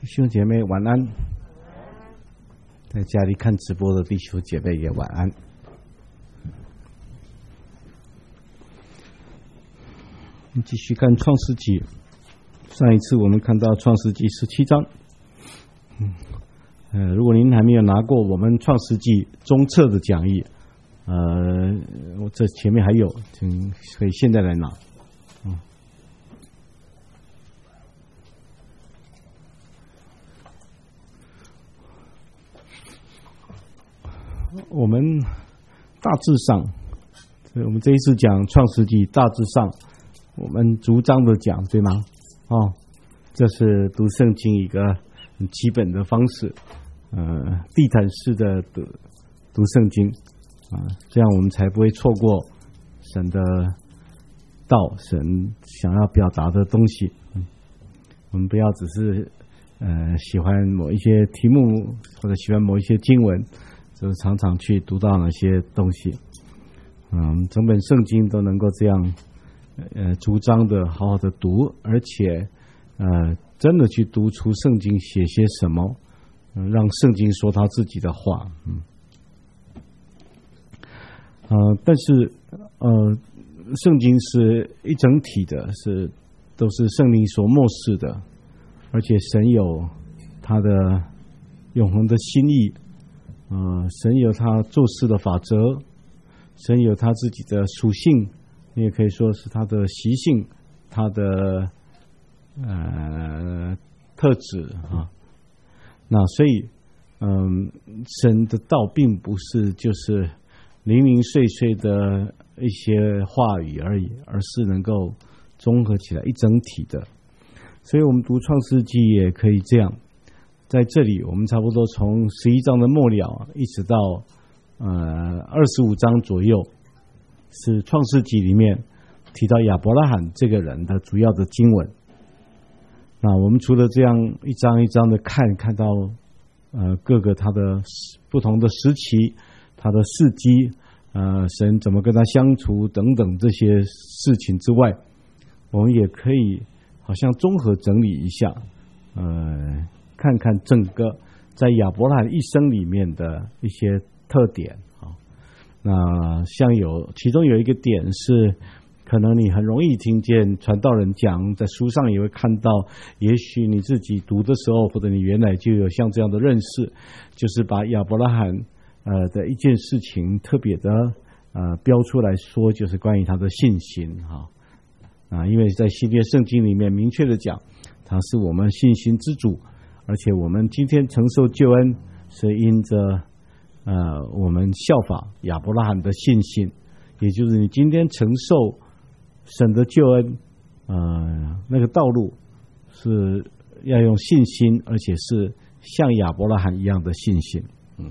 兄姐妹晚安，在家里看直播的弟兄姐妹也晚安。我们继续看创世纪，上一次我们看到创世纪17章。如果您还没有拿过我们创世纪中册的讲义，我这前面还有，请可以现在来拿。我们大致上，我们这一次讲创世纪，大致上我们逐章的讲，对吗？这是读圣经一个很基本的方式，地毯式的读圣经这样我们才不会错过神的道，神想要表达的东西。我们不要只是喜欢某一些题目，或者喜欢某一些经文，就是常常去读到那些东西。整本圣经都能够这样逐章的好好的读，而且真的去读出圣经写些什么，让圣经说他自己的话。但是圣经是一整体的，都是圣灵所默示的，而且神有他的永恒的心意，神有他做事的法则，神有他自己的属性，你也可以说是他的习性，他的特质那所以神的道并不是就是零零碎碎的一些话语而已，而是能够综合起来一整体的。所以我们读创世纪也可以这样，在这里我们差不多从11章的末了一直到25章左右，是创世纪里面提到亚伯拉罕这个人的主要的经文。那我们除了这样一章一章的看到各个他的不同的时期，他的事迹，神怎么跟他相处等等这些事情之外，我们也可以好像综合整理一下，看看整个在亚伯拉罕一生里面的一些特点。那像其中有一个点是，可能你很容易听见传道人讲，在书上也会看到，也许你自己读的时候，或者你原来就有像这样的认识，就是把亚伯拉罕的一件事情特别的标出来说，就是关于他的信心因为在新约圣经里面明确的讲，他是我们信心之主，而且我们今天承受救恩是因着我们效法亚伯拉罕的信心，也就是你今天承受神的救恩那个道路是要用信心，而且是像亚伯拉罕一样的信心。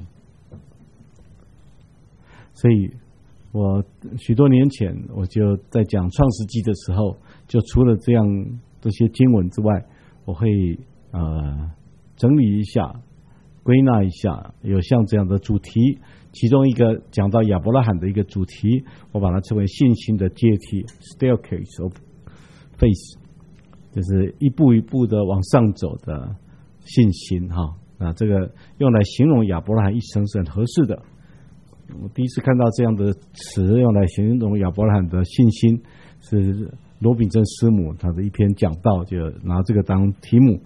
所以我许多年前我就在讲创世纪的时候，就除了这样这些经文之外，我会整理一下，归纳一下，有像这样的主题。其中一个讲到亚伯拉罕的一个主题，我把它称为信心的阶梯 （Staircase of Faith）， 就是一步一步的往上走的信心那这个用来形容亚伯拉罕一生是很合适的。我第一次看到这样的词用来形容亚伯拉罕的信心，是罗秉正师母他的一篇讲道，就拿这个当题目。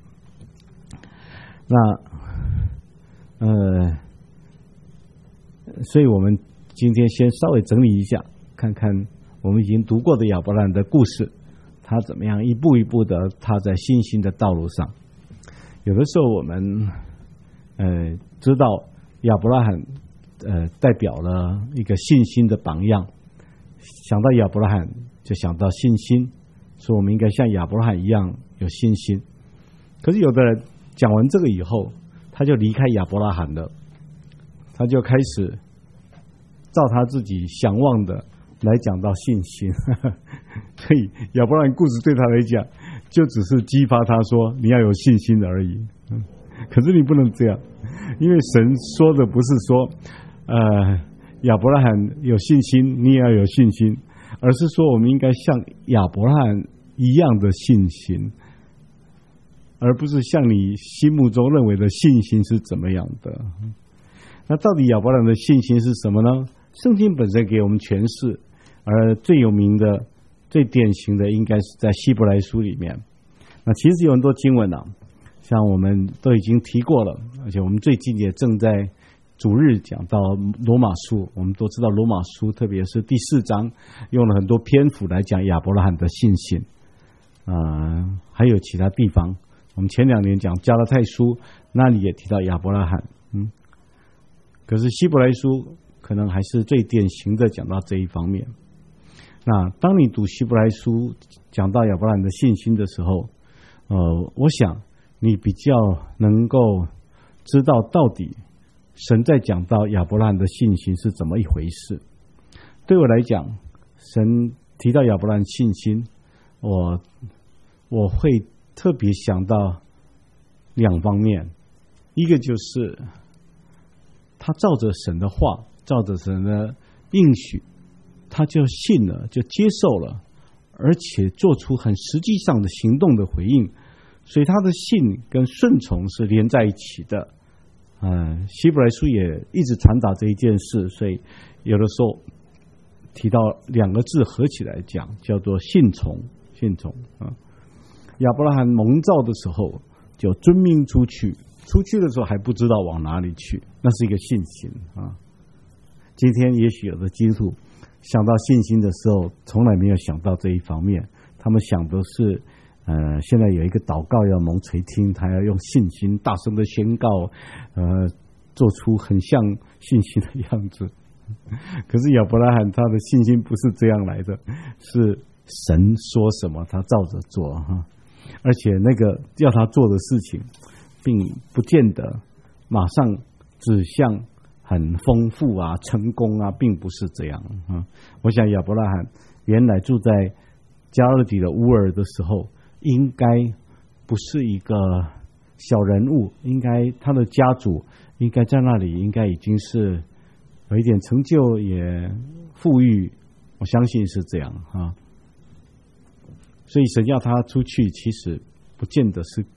所以我们今天先稍微整理一下，看看我们已经读过的亚伯拉罕的故事，他怎么样一步一步的踏在信心的道路上。有的时候我们知道亚伯拉罕代表了一个信心的榜样，想到亚伯拉罕就想到信心，所以我们应该像亚伯拉罕一样有信心。可是有的人讲完这个以后，他就离开亚伯拉罕了，他就开始照他自己想望的来讲到信心所以亚伯拉罕故事对他来讲就只是激发他说你要有信心而已。可是你不能这样，因为神说的不是说亚伯拉罕有信心你也要有信心，而是说我们应该像亚伯拉罕一样的信心。 而不是像你心目中认为的信心是怎么样的。那到底亚伯兰的信心是什么呢？圣经本身给我们诠释，而最有名的、最典型的应该是在希伯来书里面。那其实有很多经文啊，像我们都已经提过了，而且我们最近也正在主日讲到罗马书。我们都知道罗马书特别是第4章用了很多篇幅来讲亚伯拉罕的信心，还有其他地方我们前2年讲加拉太书，那里也提到亚伯拉罕。可是希伯来书可能还是最典型的讲到这一方面。那当你读希伯来书讲到亚伯拉罕的信心的时候，我想你比较能够知道到底神在讲到亚伯拉罕的信心是怎么一回事。对我来讲，神提到亚伯拉罕信心，我会特别想到2方面。一个就是他照着神的话，照着神的应许，他就信了，就接受了，而且做出很实际上的行动的回应，所以他的信跟顺从是连在一起的。希伯来书也一直传达这一件事，所以有的时候提到2个字合起来讲，叫做信从。信从亚伯拉罕蒙召的时候就遵命出去，出去的时候还不知道往哪里去，那是一个信心啊。今天也许有的基督徒想到信心的时候，从来没有想到这一方面，他们想的是现在有一个祷告要蒙垂听，他要用信心大声的宣告，做出很像信心的样子。可是亚伯拉罕他的信心不是这样来的，是神说什么他照着做哈，而且那个要他做的事情并不见得马上指向很丰富啊成功啊，并不是这样啊。我想亚伯拉罕原来住在加勒底的乌尔的时候，应该不是一个小人物，应该他的家族应该在那里应该已经是有一点成就，也富裕，我相信是这样啊。所以神要他出去，其实不见得是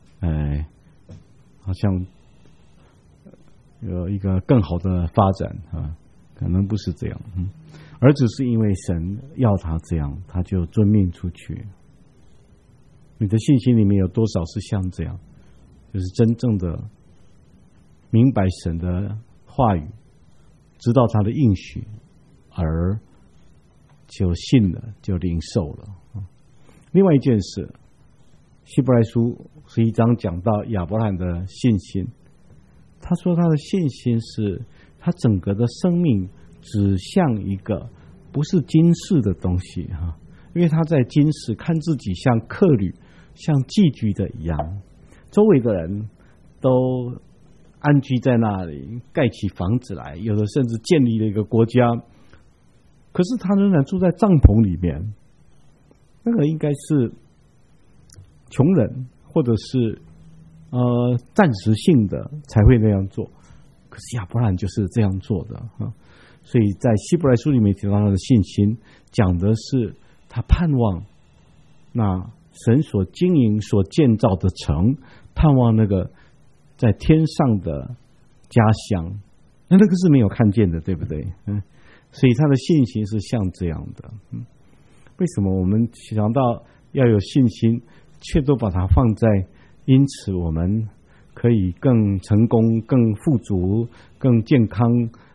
好像有一个更好的发展啊，可能不是这样，而只是因为神要他这样，他就遵命出去。你的信心里面有多少是像这样，就是真正的明白神的话语，知道他的应许，而就信了，就领受了。另外一件事，希伯来书11章讲到亚伯拉罕的信心，他说他的信心是他整个的生命指向一个不是今世的东西哈，因为他在今世看自己像客旅，像寄居的一样，周围的人都安居在那里，盖起房子来，有的甚至建立了一个国家，可是他仍然住在帐篷里面。那个应该是穷人，或者是暂时性的才会那样做。可是亚伯拉罕就是这样做的啊。所以在希伯来书里面提到他的信心，讲的是他盼望那神所经营、所建造的城，盼望那个在天上的家乡。那个是没有看见的，对不对？所以他的信心是像这样的。为什么我们想到要有信心，却都把它放在因此我们可以更成功、更富足、更健康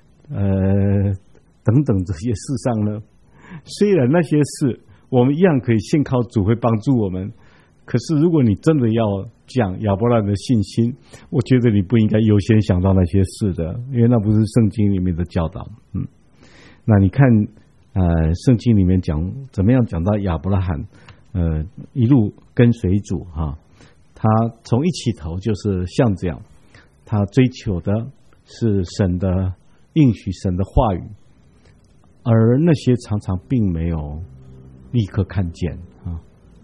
等等这些事上呢？虽然那些事我们一样可以信靠主会帮助我们，可是如果你真的要讲亚伯拉罕的信心，我觉得你不应该优先想到那些事的，因为那不是圣经里面的教导。那你看圣经里面讲怎么样讲到亚伯拉罕一路跟随主哈，他从一起头就是像这样，他追求的是神的应许、神的话语，而那些常常并没有立刻看见啊。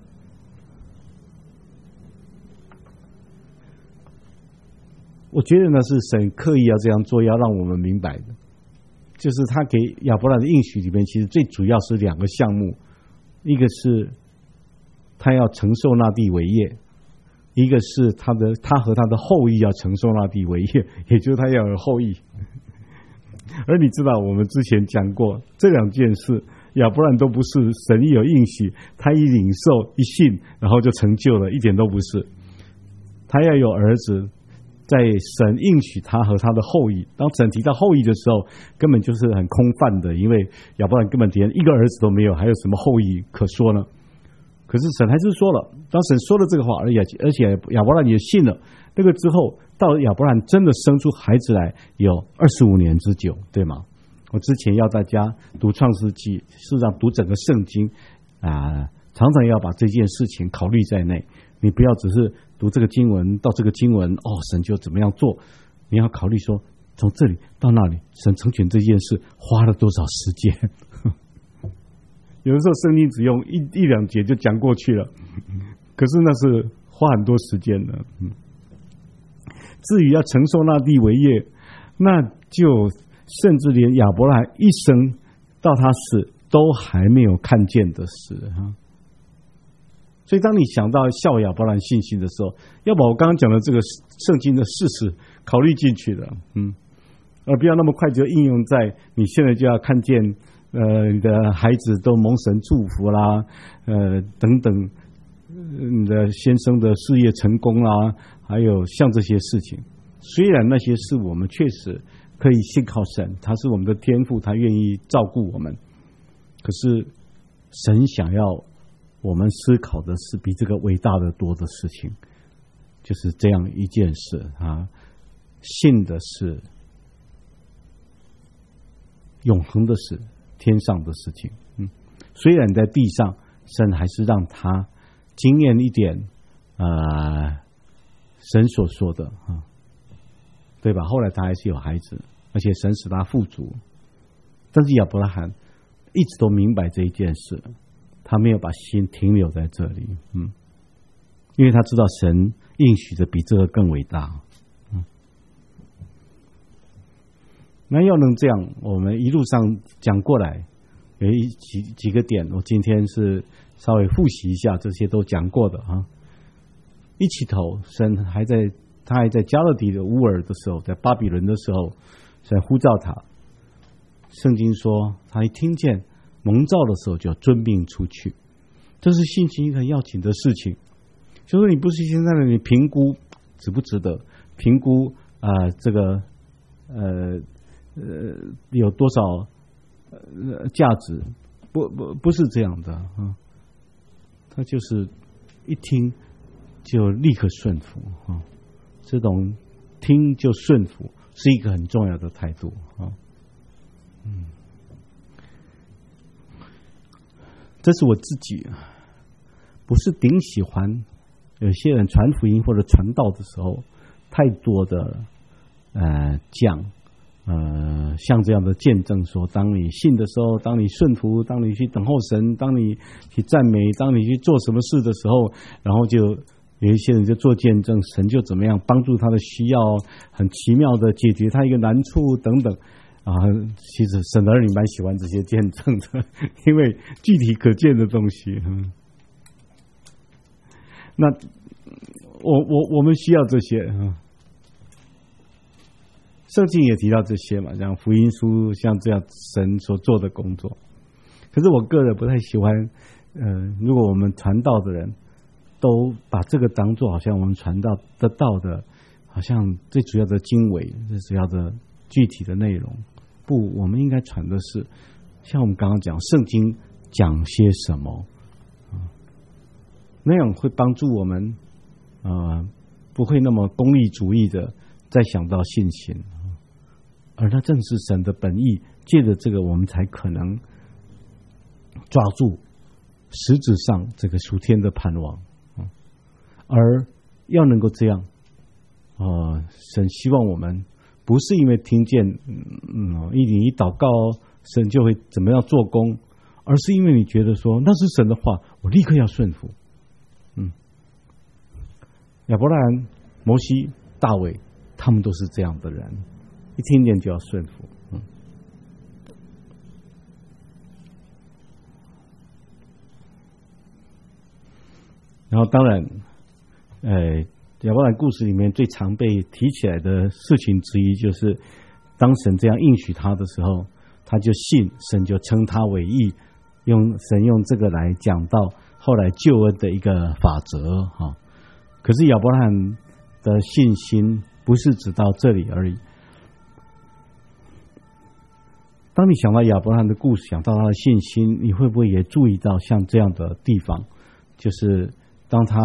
我觉得呢是神刻意要这样做，要让我们明白的，就是他给亚伯拉罕的应许里面，其实最主要是2个项目，一个是他要承受那地为业， 一个是他和他的后裔要承受那地为业，也就是他要有后裔。而你知道，我们之前讲过这两件事，亚伯兰都不是神一有应许，他一领受一信，然后就成就了，一点都不是。他要有儿子，在神应许他和他的后裔。当神提到后裔的时候，根本就是很空泛的，因为亚伯兰根本连一个儿子都没有，还有什么后裔可说呢？可是神还是说了，当神说了这个话，而且亚伯兰也信了。那个之后，到亚伯兰真的生出孩子来，有25年之久，对吗？我之前要大家读创世纪，事实上读整个圣经常常要把这件事情考虑在内。你不要只是读这个经文到这个经文，神就怎么样做，你要考虑说从这里到那里，神成全这件事花了多少时间。有的时候圣经只用一两节就讲过去了，可是那是花很多时间的。至于要承受那地为业，那就甚至连亚伯兰一生到他死都还没有看见的事。所以当你想到效亚伯兰信心的时候，要把我刚刚讲的这个圣经的事实考虑进去的，而不要那么快就应用在你现在就要看见你的孩子都蒙神祝福啦，等等，你的先生的事业成功啦，还有像这些事情。虽然那些事我们确实可以信靠神，他是我们的天父，他愿意照顾我们，可是神想要我们思考的是比这个伟大的多的事情，就是这样一件事信的是永恒的事，天上的事情。虽然在地上，神还是让他经验一点神所说的对吧？后来他还是有孩子，而且神使他富足。但是亚伯拉罕一直都明白这一件事，他没有把心停留在这里，因为他知道神应许的比这个更伟大。那要能这样，我们一路上讲过来，有几个点，我今天是稍微复习一下，这些都讲过的一起头，神他还在加勒底的乌尔的时候，在巴比伦的时候，神呼召他。圣经说，他一听见蒙召的时候，就遵命出去。这是信心很要紧的事情，就是你不是现在的你评估值不值得，评估这个有多少价值，不是这样的他就是一听就立刻顺服这种听就顺服是一个很重要的态度这是我自己不是顶喜欢有些人传福音或者传道的时候太多的讲像这样的见证说，当你信的时候，当你顺服，当你去等候神，当你去赞美，当你去做什么事的时候，然后就有一些人就做见证，神就怎么样帮助他的需要，很奇妙的解决他一个难处等等其实神的儿女蛮喜欢这些见证的，因为具体可见的东西那我们需要这些圣经也提到这些嘛，像福音书，像这样神所做的工作。可是我个人不太喜欢如果我们传道的人都把这个当作好像我们传道得到的好像最主要的经纬，最主要的具体的内容。不，我们应该传的是像我们刚刚讲圣经讲些什么那样会帮助我们不会那么功利主义的再想到信心，而那正是神的本意，借着这个我们才可能抓住实质上这个属天的盼望而要能够这样神希望我们不是因为听见你一祷告神就会怎么样做工，而是因为你觉得说那是神的话，我立刻要顺服亚伯拉罕、摩西、大卫他们都是这样的人，一听见就要顺服然后当然亚伯兰故事里面最常被提起来的事情之一，就是当神这样应许他的时候，他就信，神就称他为义，神用这个来讲到后来救恩的一个法则哈。可是亚伯兰的信心不是只到这里而已。当你想到亚伯兰的故事，想到他的信心，你会不会也注意到像这样的地方？就是当他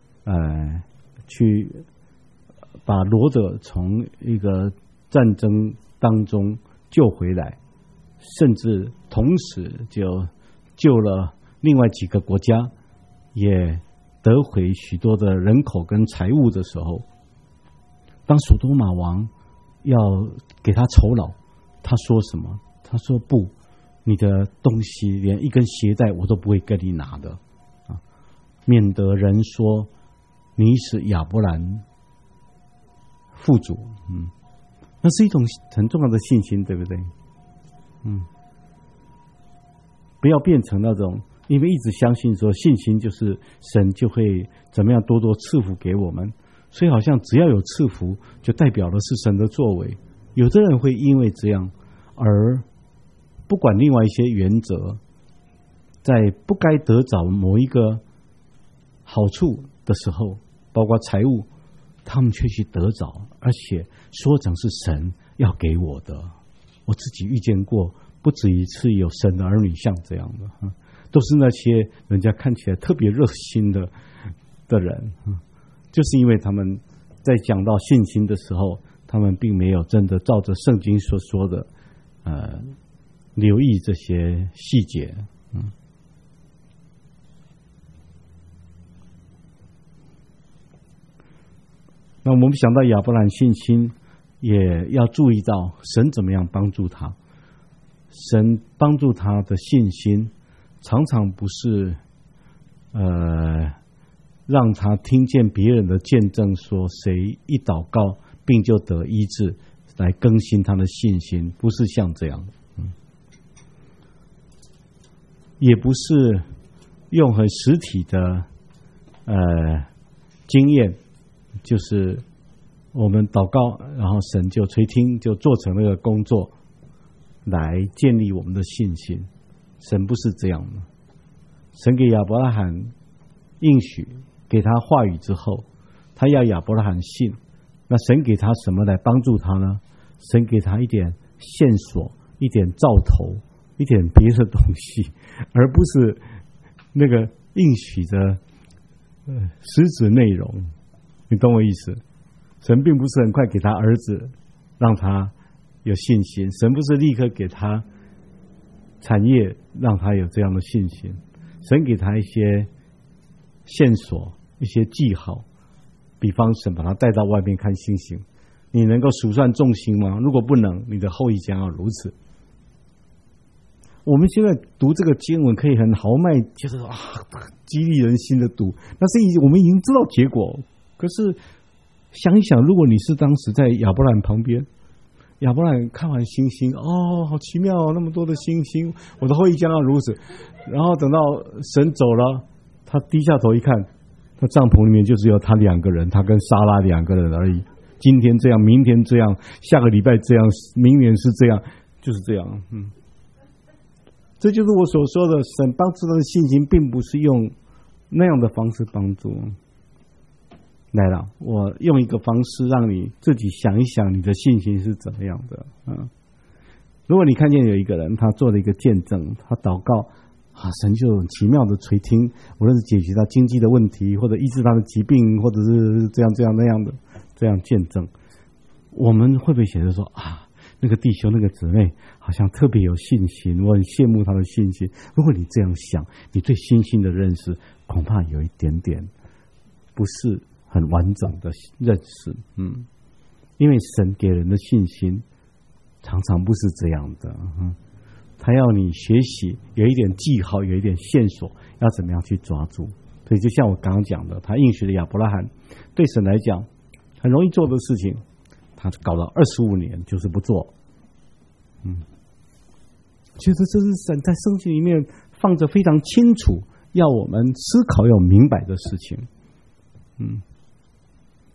去把罗得从一个战争当中救回来，甚至同时就救了另外几个国家，也得回许多的人口跟财物的时候，当所多玛王要给他酬劳，他说什么？他说不，你的东西连一根鞋带我都不会跟你拿的啊，免得人说你是亚伯兰父主。那是一种很重要的信心，对不对？不要变成那种因为一直相信说信心就是神就会怎么样多多赐福给我们，所以好像只要有赐福就代表的是神的作为。有的人会因为这样而不管另外一些原则，在不该得着某一个好处的时候，包括财物，他们却去得着，而且说成是神要给我的。我自己遇见过不止一次有神的儿女像这样的，都是那些人家看起来特别热心的人，就是因为他们在讲到信心的时候，他们并没有真的照着圣经所说的留意这些细节。那我们想到亚伯兰信心，也要注意到神怎么样帮助他。神帮助他的信心常常不是让他听见别人的见证说谁一祷告病就得医治来更新他的信心，不是像这样，也不是用很实体的经验，就是我们祷告然后神就垂听，就做成那个工作来建立我们的信心。神不是这样的。神给亚伯拉罕应许，给他话语之后，他要亚伯拉罕信。那神给他什么来帮助他呢？神给他一点线索，一点兆头，一点别的东西，而不是那个应许的实质内容。你懂我意思？神并不是很快给他儿子让他有信心，神不是立刻给他产业让他有这样的信心，神给他一些线索，一些记号。比方神把他带到外面看星星，你能够数算众星吗？如果不能，你的后裔将要如此。我们现在读这个经文可以很豪迈，就是激励人心的读，但是我们已经知道结果。可是想一想，如果你是当时在亚伯兰旁边，亚伯兰看完星星，好奇妙那么多的星星，我的后裔将要如此。然后等到神走了，他低下头一看，他帐篷里面就只有他2个人，他跟撒拉2个人而已。今天这样，明天这样，下个礼拜这样，明年是这样，就是这样。这就是我所说的，神帮助他的信心，并不是用那样的方式帮助。来了，我用一个方式让你自己想一想，你的信心是怎么样的。如果你看见有一个人，他做了一个见证，他祷告，神就奇妙的垂听，无论是解决他经济的问题，或者医治他的疾病，或者是这样那样的这样见证，我们会不会觉得说那个弟兄那个姊妹好像特别有信心，我很羡慕他的信心。如果你这样想，你对信心的认识恐怕有一点点不是很完整的认识。因为神给人的信心常常不是这样的。他要你学习有一点记号，有一点线索，要怎么样去抓住。所以就像我刚刚讲的，他应许了亚伯拉罕，对神来讲很容易做的事情，他搞了25年就是不做。其实这是神在圣经里面放着非常清楚，要我们思考要明白的事情。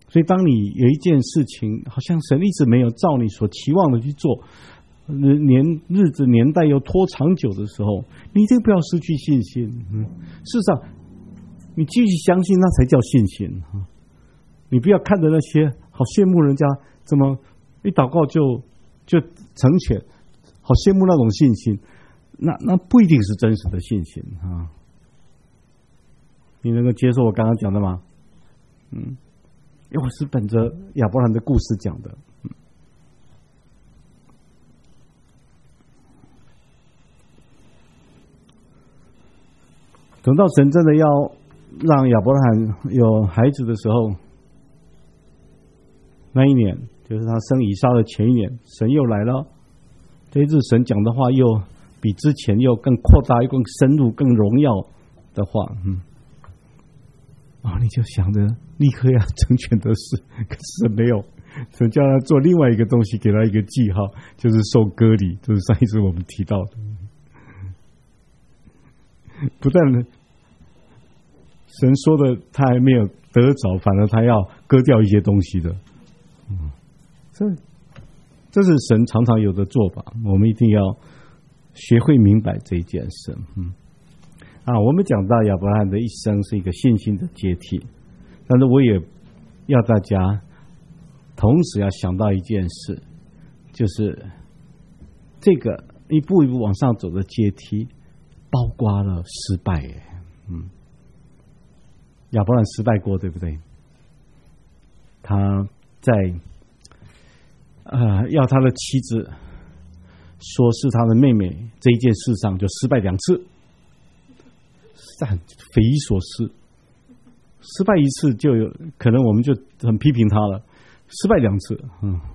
所以当你有一件事情好像神一直没有照你所期望的去做，日子年代又拖长久的时候，你一定不要失去信心。事实上你继续相信，那才叫信心。你不要看着那些好羡慕人家怎么一祷告就成全，好羡慕那种信心，那不一定是真实的信心啊！你能够接受我刚刚讲的吗？因为我是本着亚伯兰的故事讲的。等到神真的要让亚伯拉罕有孩子的时候，那一年就是他生以撒的前一年，神又来了。这一次神讲的话又比之前又更扩大、又更深入、更荣耀的话，你就想着立刻要成全的事，可是没有，神叫他做另外一个东西，给他一个记号，就是受割礼，就是上一次我们提到的。不但神说的他还没有得着，反而他要割掉一些东西的。这是神常常有的做法，我们一定要学会明白这一件事。我们讲到亚伯拉罕的一生是一个信心的阶梯，但是我也要大家同时要想到一件事，就是这个一步一步往上走的阶梯包括了失败。亚伯兰失败过，对不对？他在要他的妻子说是他的妹妹这一件事上就失败2次，是很匪夷所思。失败1次就有可能我们就很批评他了，失败2次。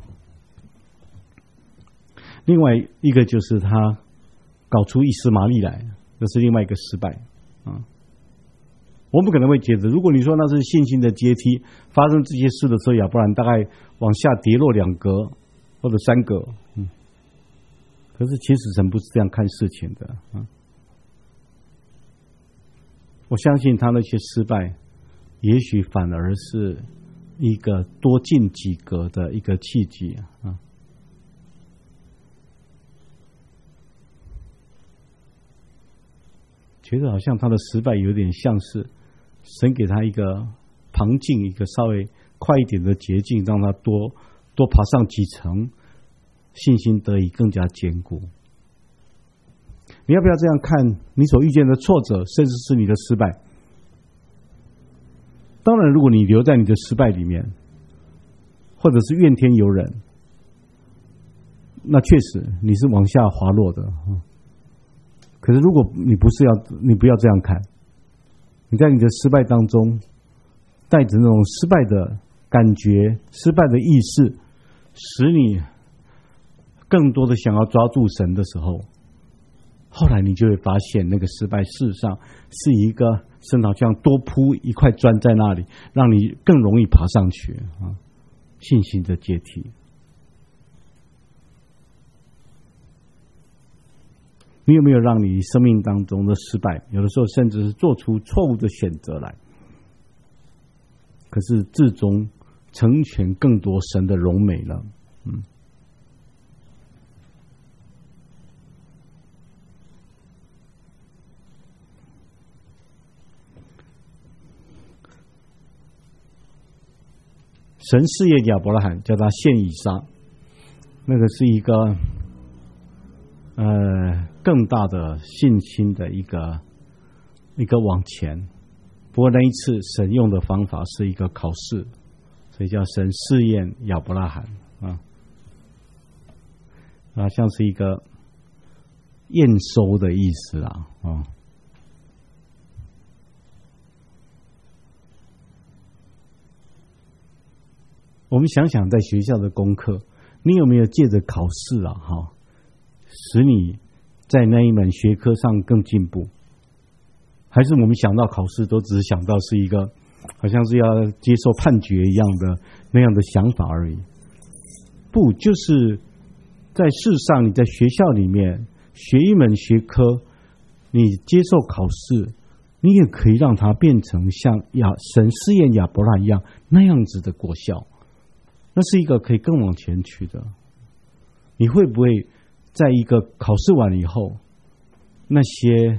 另外一个就是他搞出以斯玛利来，这是另外一个失败。我们可能会觉得，如果你说那是信心的阶梯，发生这些事的时候，亚伯兰大概往下跌落2格或者3格。可是其实神不是这样看事情的。我相信他那些失败，也许反而是一个多进几格的一个契机。觉得好像他的失败有点像是神给他一个旁径，一个稍微快一点的捷径，让他多爬上几层，信心得以更加坚固。你要不要这样看你所遇见的挫折，甚至是你的失败？当然，如果你留在你的失败里面，或者是怨天尤人，那确实你是往下滑落的。可是如果你不要这样看，你在你的失败当中带着那种失败的感觉、失败的意识，使你更多的想要抓住神的时候，后来你就会发现那个失败事实上是一个神好像多铺一块砖在那里，让你更容易爬上去。信心的阶梯。你有没有让你生命当中的失败，有的时候甚至是做出错误的选择来，可是最终成全更多神的荣美了？神试验亚伯拉罕，叫他献以撒，那个是一个更大的信心的一个往前。不过那一次神用的方法是一个考试，所以叫神试验亚伯拉罕像是一个验收的意思我们想想在学校的功课，你有没有借着考试使你在那一门学科上更进步？还是我们想到考试都只是想到是一个好像是要接受判决一样的那样的想法而已？不，就是在世上你在学校里面学一门学科，你接受考试， 你也可以让它变成像神试验亚伯拉一样那样子的果效。那是一个可以更往前去的。你会不会在一个考试完以后，那些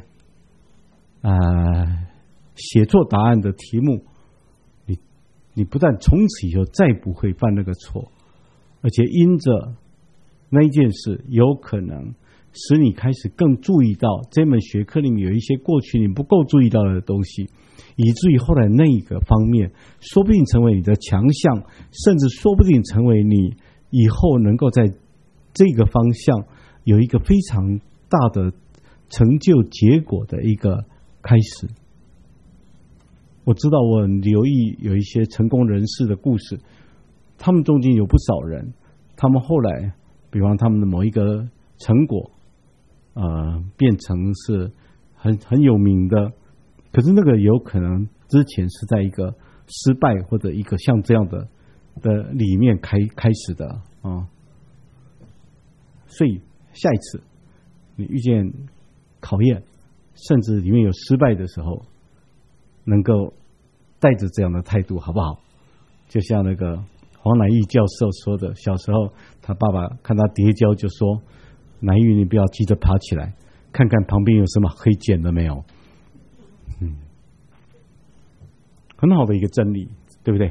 写错答案的题目，你不但从此以后再不会犯那个错，而且因着那一件事，有可能使你开始更注意到这门学科里面有一些过去你不够注意到的东西，以至于后来那一个方面说不定成为你的强项，甚至说不定成为你以后能够在这个方向有一个非常大的成就结果的一个开始。我知道我很留意有一些成功人士的故事，他们中间有不少人，他们后来比方他们的某一个成果变成是很有名的，可是那个有可能之前是在一个失败或者一个像这样的里面开始的啊。所以下一次你遇见考验，甚至里面有失败的时候，能够带着这样的态度，好不好？就像那个黄乃玉教授说的，小时候他爸爸看他跌跤就说：“乃玉，你不要急着爬起来，看看旁边有什么可以捡的没有。”很好的一个真理，对不对？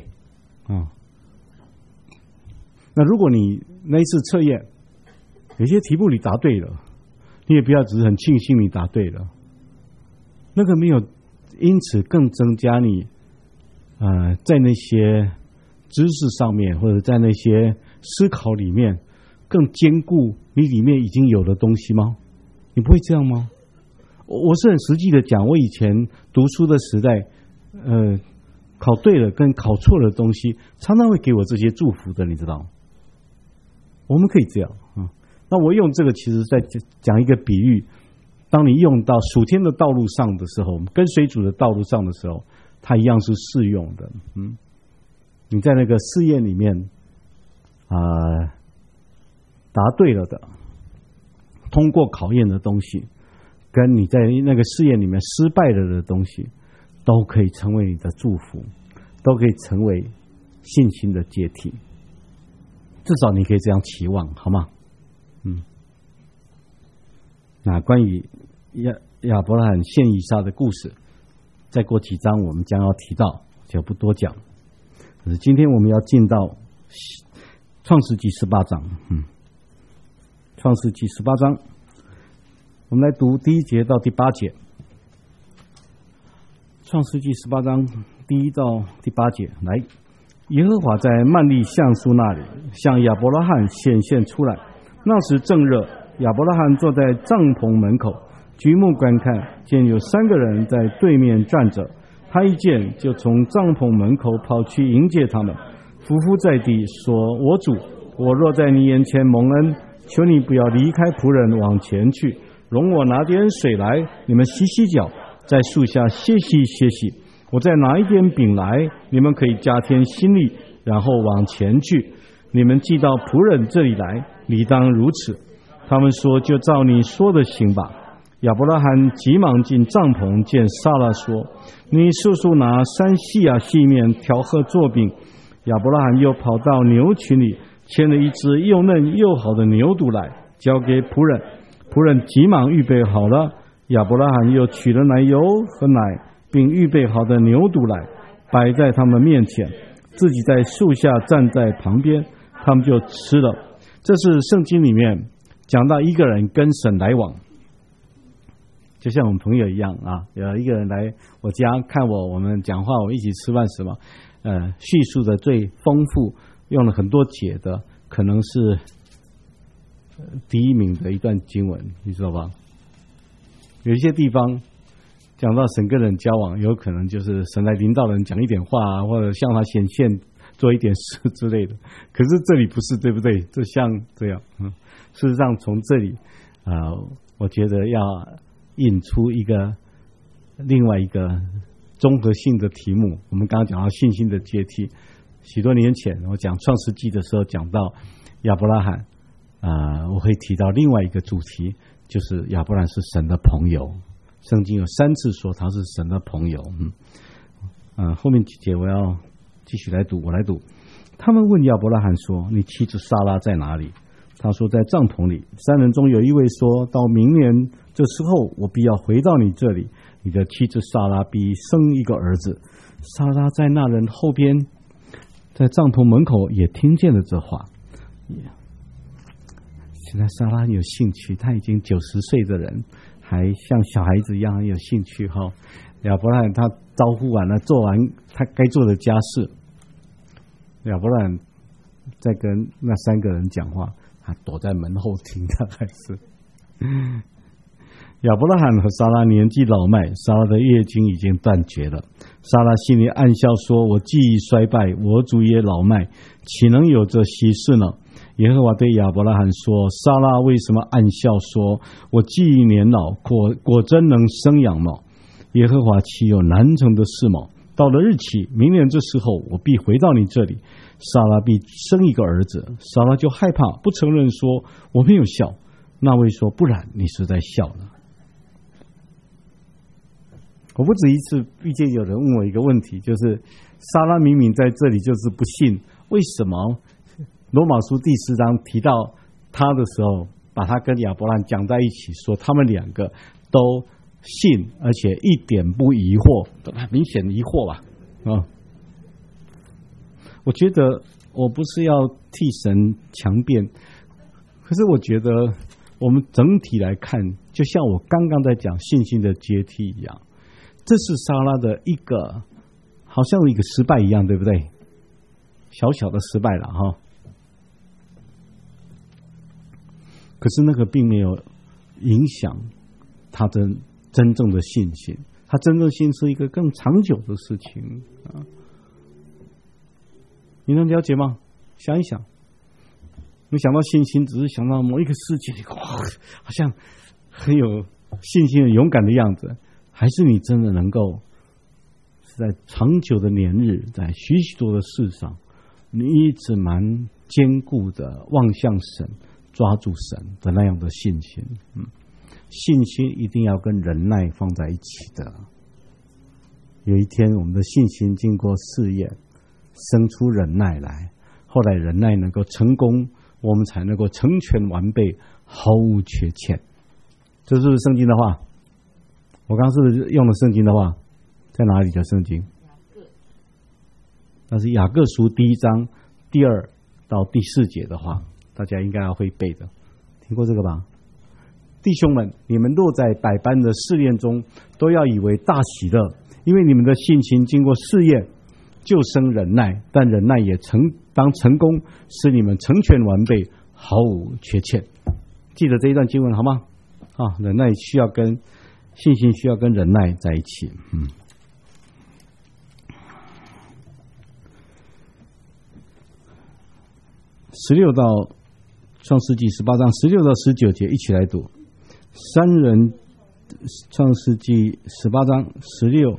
那如果你那一次测验有些题目你答对了，你也不要只是很庆幸你答对了，那个没有因此更增加你在那些知识上面或者在那些思考里面更坚固你里面已经有的东西吗？你不会这样吗？我是很实际的讲，我以前读书的时代考对了跟考错了的东西常常会给我这些祝福的，你知道，我们可以这样那我用这个其实在讲一个比喻，当你用到属天的道路上的时候，跟随主的道路上的时候，它一样是适用的。你在那个试验里面答对了的，通过考验的东西，跟你在那个试验里面失败了的东西，都可以成为你的祝福，都可以成为信心的阶梯。至少你可以这样期望，好吗？那关于亚伯拉罕献以撒的故事，再过几章我们将要提到，就不多讲。可是今天我们要进到创世纪18章。创世纪18章，我们来读第1节到第8节。创世纪18章第1到第8节，来，耶和华在曼利橡树那里向亚伯拉罕显现出来，那时正热，亚伯拉罕坐在帐篷门口，举目观看，见有3个人在对面站着。他一见，就从帐篷门口跑去迎接他们，伏伏在地说：“我主，我若在你眼前蒙恩，求你不要离开仆人往前去，容我拿点水来，你们洗洗脚，在树下歇息歇息。我再拿一点饼来，你们可以加添心力，然后往前去。你们寄到仆人这里来，理当如此。”他们说：“就照你说的行吧。”亚伯拉罕急忙进帐篷，见撒拉说：“你速速拿3细亚细面调和做饼。”亚伯拉罕又跑到牛群里，牵了一只又嫩又好的牛犊来，交给仆人。仆人急忙预备好了。亚伯拉罕又取了奶油和奶，并预备好的牛犊来，摆在他们面前，自己在树下站在旁边，他们就吃了。这是圣经里面讲到一个人跟神来往，就像我们朋友一样有一个人来我家看我们讲话，我们一起吃饭什么，叙述的最丰富，用了很多节的，可能是第1名的一段经文，你知道吧？有一些地方讲到神跟人交往，有可能就是神来领导人讲一点话或者向他显现做一点事之类的。可是这里不是，对不对？就像这样，事实上从这里我觉得要引出另外一个综合性的题目。我们刚刚讲到信心的阶梯，许多年前我讲创世纪的时候讲到亚伯拉罕我会提到另外一个主题，就是亚伯拉罕是神的朋友， 圣经有3次说他是神的朋友。后面几节我要继续来读，我来读。他们问亚伯拉罕说：“你妻子撒拉在哪里？”他说：“在帐篷里。”3人中有一位说：“到明年这时候，我必要回到你这里，你的妻子撒拉必生一个儿子。”撒拉在那人后边，在帐篷门口也听见了这话。现在撒拉有兴趣，他已经90岁的人，还像小孩子一样很有兴趣哈。亚伯拉罕他招呼完了，做完他该做的家事，亚伯拉罕在跟那3个人讲话，他躲在门后听，他还是。亚伯拉罕和撒拉年纪老迈，撒拉的月经已经断绝了。撒拉心里暗笑说：“我记忆衰败，我主也老迈，岂能有这喜事呢？”耶和华对亚伯拉罕说：“撒拉为什么暗笑说，我记忆年老，果真能生养吗？耶和华岂有难成的事吗？到了日期，明年这时候，我必回到你这里，撒拉必生一个儿子。”撒拉就害怕，不承认说：“我没有笑。”那位说：“不然，你是在笑呢。”我不止一次遇见有人问我一个问题，就是撒拉明明在这里就是不信，为什么罗马书第4章提到他的时候，把他跟亚伯兰讲在一起，说他们2个都信，而且一点不疑惑，很明显疑惑吧？我觉得我不是要替神强辩，可是我觉得我们整体来看，就像我刚刚在讲信心的阶梯一样。这是撒拉的一个好像一个失败一样，对不对？小小的失败了哈。可是那个并没有影响他的真正的信心，他真正信是一个更长久的事情啊。你能了解吗？想一想，你想到信心，只是想到某一个事情，哇，好像很有信心、很勇敢的样子。还是你真的能够在长久的年日，在许许多的事上，你一直蛮坚固的望向神，抓住神的那样的信心。信心一定要跟忍耐放在一起的。有一天我们的信心经过试验，生出忍耐来，后来忍耐能够成功，我们才能够成全完备，毫无缺欠。这是不是圣经的话？我刚刚是不是用了圣经的话？在哪里的圣经？那是雅各书第1章第2到第4节的话，大家应该要会背的。听过这个吧？弟兄们，你们落在百般的试炼中，都要以为大喜乐，因为你们的信心经过试验，就生忍耐。但忍耐也当成功，使你们成全完备，毫无缺欠。记得这一段经文好吗？忍耐需要跟信心需要跟忍耐在一起。16到创世纪18章16到19节一起来读。3人，创世纪18章16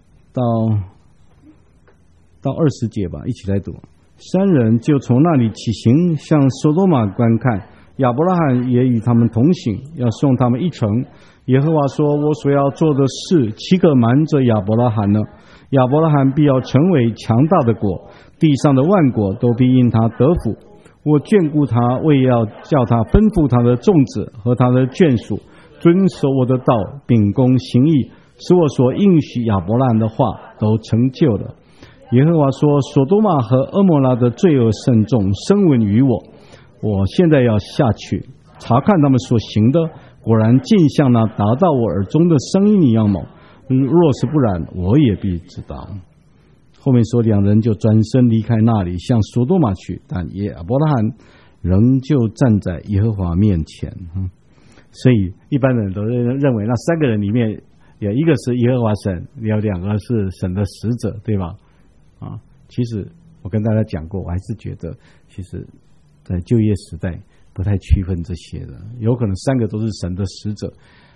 到20节吧，一起来读。3人就从那里起行，向索多玛观看。亚伯拉罕也与他们同行，要送他们一程。耶和华说：“我所要做的事，岂可瞒着亚伯拉罕呢？亚伯拉罕必要成为强大的国，地上的万国都必因他得福。我眷顾他，为要叫他吩咐他的众子和他的眷属遵守我的道，秉公行义，使我所应许亚伯拉罕的话都成就了。”耶和华说：“所多玛和蛾摩拉的罪恶甚重，声闻于我。我现在要下去查看他们所行的，果然尽像那达到我耳中的声音一样吗？若是不然，我也必知道。”后面说，2人就转身离开那里，向索多玛去，但亚伯拉罕仍旧站在耶和华面前。所以一般人都认为那3个人里面有一个是耶和华神，有2个是神的使者，对吧？其实我跟大家讲过，我还是觉得其实在旧约时代不太区分这些的，有可能3个都是神的使者，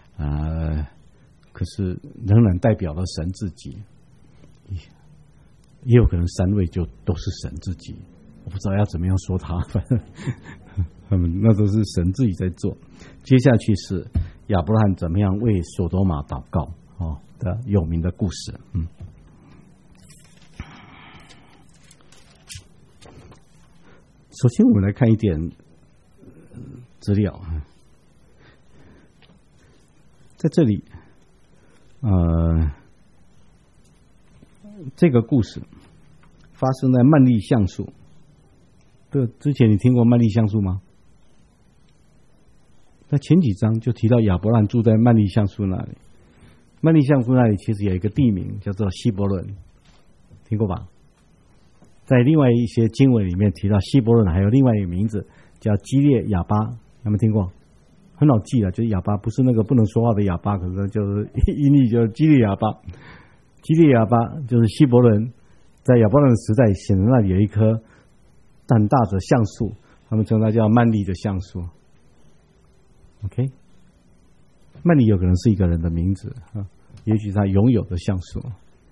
可是仍然代表了神自己，也有可能3位就都是神自己，我不知道要怎么样说他，反正他们那都是神自己在做。接下去是亚伯拉罕怎么样为所多玛祷告的有名的故事。首先我们来看一点资料，在这里这个故事发生在曼利橡树。之前你听过曼利橡树吗？那前几章就提到亚伯兰住在曼利橡树那里。曼利橡树那里其实有一个地名叫做希伯伦，听过吧？在另外一些经文里面提到希伯伦还有另外一个名字叫基列亚巴，有没有听过？很好记啊，就是亚巴，不是那个不能说话的哑巴，可是就是音译就是基列亚巴。基列亚巴就是希伯伦，在亚伯兰的时代显然那里有一棵很大的橡树，他们称它叫曼利的橡树。OK， 曼利有可能是一个人的名字也许他拥有的橡树。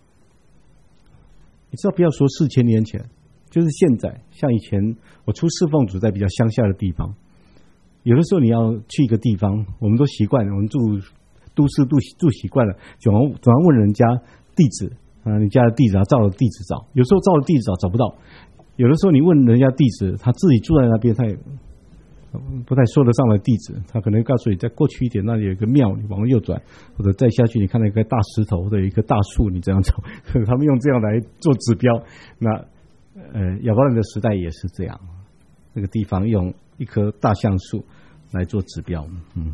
你知道，不要说4000年前，就是现在，像以前我出侍奉组在比较乡下的地方，有的时候你要去一个地方，我们都习惯了，我们住都市住习惯了，总要问人家地址你家的地址照了地址找，有时候照了地址找不到，有的时候你问人家地址，他自己住在那边，他也不太说得上来地址，他可能告诉你再过去一点，那里有一个庙，你往右转，或者再下去你看到一个大石头或者一棵大树，你这样走，他们用这样来做指标。那亚伯兰的时代也是这样，那个地方用一棵大橡树来做指标。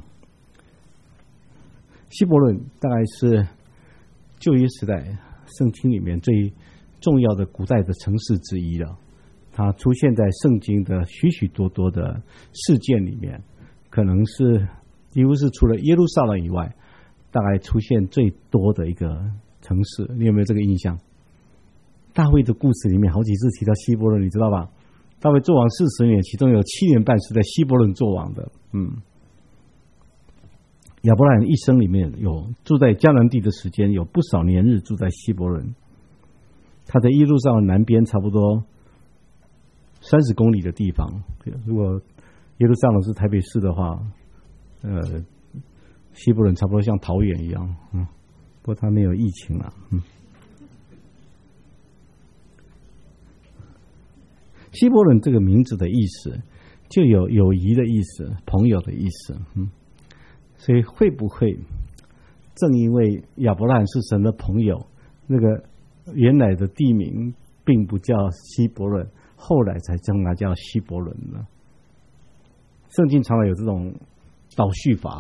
希伯伦大概是旧约时代圣经里面最重要的古代的城市之一了。它出现在圣经的许许多多的事件里面，可能是几乎是除了耶路撒冷以外，大概出现最多的一个城市。你有没有这个印象？大卫的故事里面好几次提到希伯伦，你知道吧？大卫做王40年，其中有7年半是在希伯伦做王的。亚伯兰一生里面有住在迦南地的时间，有不少年日住在希伯伦。他在耶路撒冷南边差不多30公里的地方，如果耶路撒冷是台北市的话，希伯伦差不多像桃园一样，不过他没有疫情了。希伯伦这个名字的意思就有友谊的意思，朋友的意思。所以会不会正因为亚伯兰是神的朋友，那个原来的地名并不叫希伯伦，后来才将它叫希伯伦呢？圣经常常有这种倒叙法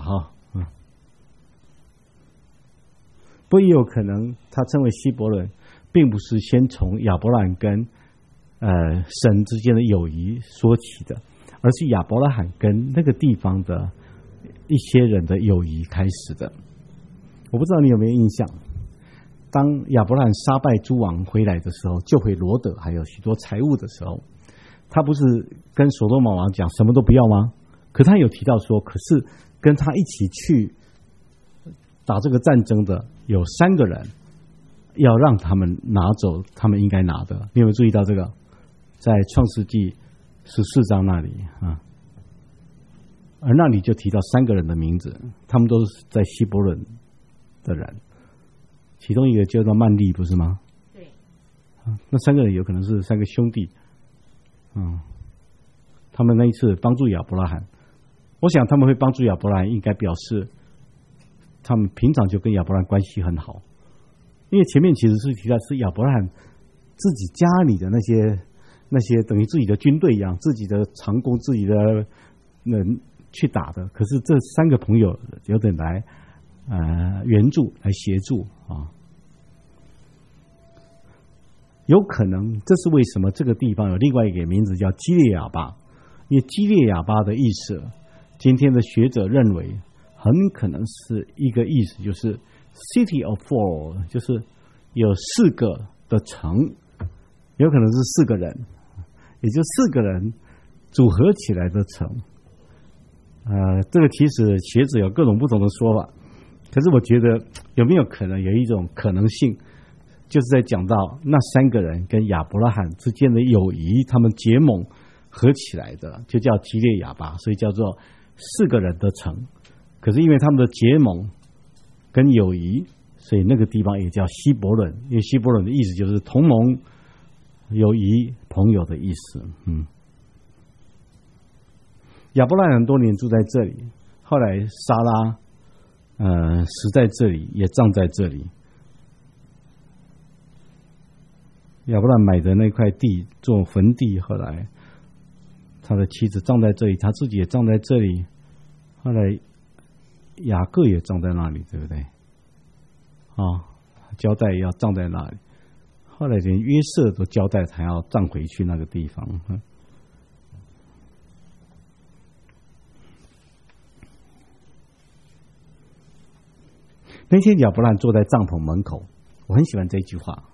不过也有可能他称为希伯伦并不是先从亚伯兰跟神之间的友谊说起的，而是亚伯拉罕跟那个地方的一些人的友谊开始的。我不知道你有没有印象，当亚伯拉罕杀败诸王回来的时候，救回罗得还有许多财物的时候，他不是跟所多玛王讲什么都不要吗？可他有提到说，可是跟他一起去打这个战争的有3个人，要让他们拿走他们应该拿的。你有没有注意到这个？在创世纪14章那里而那里就提到3个人的名字，他们都是在希伯伦的人，其中一个叫做曼利，不是吗？对。那3个人有可能是3个兄弟。他们那一次帮助亚伯拉罕，我想他们会帮助亚伯拉罕，应该表示他们平常就跟亚伯拉罕关系很好，因为前面其实是提到是亚伯拉罕自己家里的那些等于自己的军队一样，自己的长工，自己的人去打的。可是这3个朋友有点来援助，来协助有可能这是为什么这个地方有另外一个名字叫基列亚巴，因为基列亚巴的意思，今天的学者认为很可能是一个意思，就是 City of Four， 就是有4个的城，有可能是4个人，也就4个人组合起来的城。这个其实学者有各种不同的说法，可是我觉得有没有可能有一种可能性，就是在讲到那3个人跟亚伯拉罕之间的友谊，他们结盟合起来的，就叫基列亚巴，所以叫做4个人的城。 可是因为他们的结盟跟友谊，所以那个地方也叫希伯伦，因为希伯伦的意思就是同盟、友谊、朋友的意思。亚伯拉罕很多年住在这里，后来撒拉死在这里，也葬在这里。亚伯拉罕买的那块地做坟地，后来他的妻子葬在这里，他自己也葬在这里，后来雅各也葬在那里，对不对？交代要葬在那里，后来连约瑟都交代他要葬回去那个地方。那天亚伯兰坐在帐篷门口，我很喜欢这句话。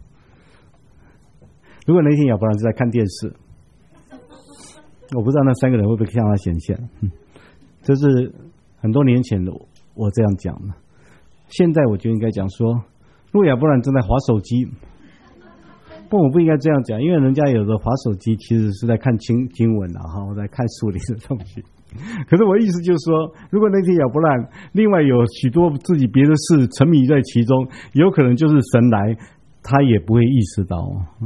如果那天亚伯兰是在看电视，我不知道那3个人会不会向他显现。这是很多年前的我这样讲的，现在我就应该讲说，如果亚伯兰正在滑手机，我不应该这样讲，因为人家有的滑手机其实是在看经文我在看书里的东西。可是我意思就是说，如果那天亚伯兰另外有许多自己别的事沉迷在其中，有可能就是神来，他也不会意识到。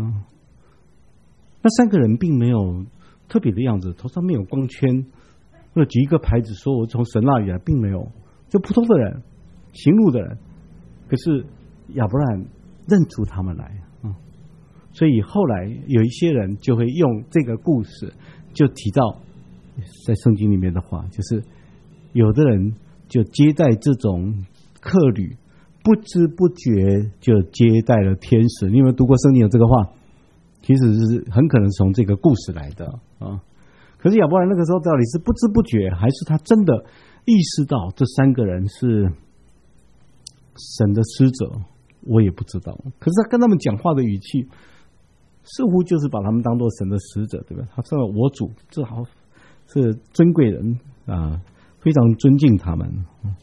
那3个人并没有特别的样子，头上没有光圈，或者举一个牌子说我从神那里来，并没有，就普通的人，行路的人。可是亚伯兰认出他们来。所以后来有一些人就会用这个故事，就提到在圣经里面的话，就是有的人就接待这种客旅，不知不觉就接待了天使。你有没有读过圣经有这个话？其实是很可能从这个故事来的。可是亚伯兰那个时候到底是不知不觉，还是他真的意识到这3个人是神的使者，我也不知道。可是他跟他们讲话的语气似乎就是把他们当作神的使者，对吧？他说我主，这好是尊贵人非常尊敬他们。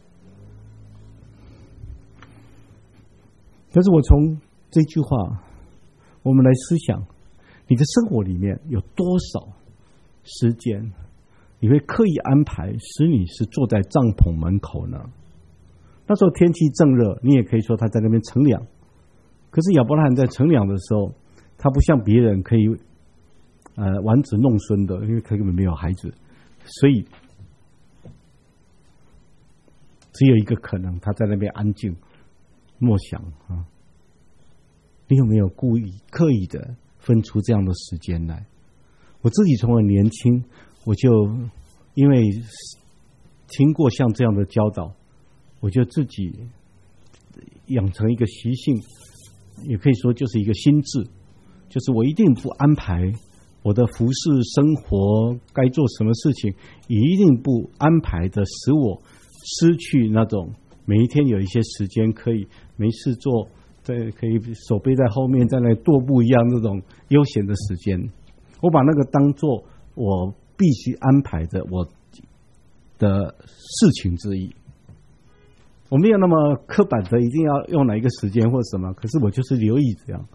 但是我从这句话我们来思想，你的生活里面有多少时间你会刻意安排使你是坐在帐篷门口呢？那时候天气正热，你也可以说他在那边乘凉。可是亚伯拉罕在乘凉的时候，他不像别人可以玩子弄孙的，因为他根本没有孩子，所以只有一个可能，他在那边安静默想。你有没有故意刻意的分出这样的时间来？我自己从很年轻，我就因为听过像这样的教导，我就自己养成一个习性，也可以说就是一个心智，就是我一定不安排我的服侍生活该做什么事情，也一定不安排的使我失去那种每一天有一些时间可以没事做，可以手背在后面在那踱步一样那种悠闲的时间。我把那个当作我必须安排的我的事情之一。我没有那么刻板的一定要用哪一个时间或什么，可是我就是留意这样。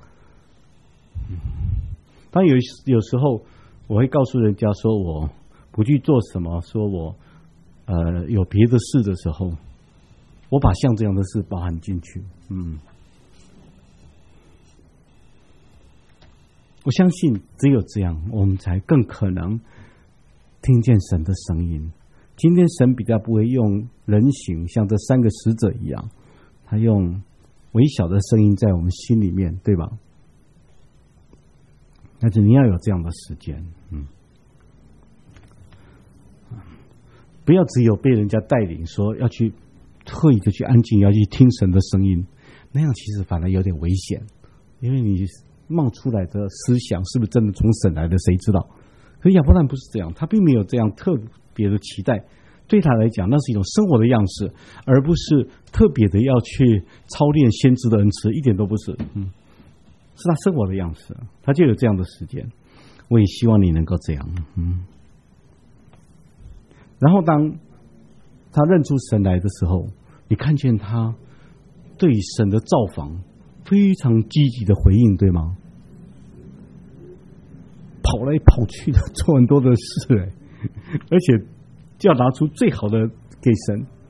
当有时候我会告诉人家说我不去做什么，说我有别的事的时候，我把像这样的事包含进去。我相信只有这样，我们才更可能听见神的声音。今天神比较不会用人形，像这3个使者一样，他用微小的声音在我们心里面，对吧？但是你要有这样的时间，不要只有被人家带领说要去特意的去安静，要去听神的声音，那样其实反而有点危险，因为你冒出来的思想是不是真的从神来的，谁知道？可是亚伯兰不是这样，他并没有这样特别的期待，对他来讲那是一种生活的样式，而不是特别的要去操练先知的恩赐，一点都不是。是他生活的样式，他就有这样的时间。我也希望你能够这样。然后当他认出神来的时候，你看见他对神的造访非常积极的回应，对吗？跑来跑去的做很多的事，而且就要拿出最好的给神。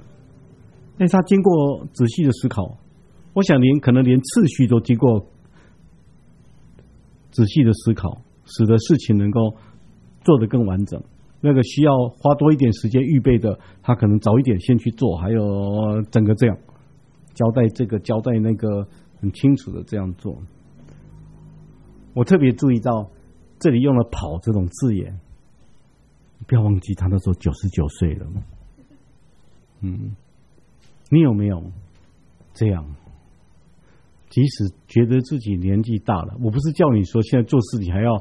他经过仔细的思考，我想可能连次序都经过仔细的思考，使得事情能够做得更完整。那个需要花多一点时间预备的，他可能早一点先去做，还有整个这样交代这个交代那个很清楚的这样做。我特别注意到这里用了跑这种字眼，不要忘记他那时候99岁了。你有没有这样？即使觉得自己年纪大了，我不是叫你说现在做事情还要